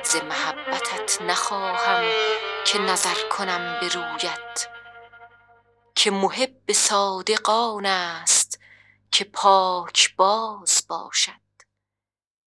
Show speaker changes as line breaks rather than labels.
ز محبتت نخواهم که نظر کنم به رویت، که محب صادق آن است که پاک باز باشد.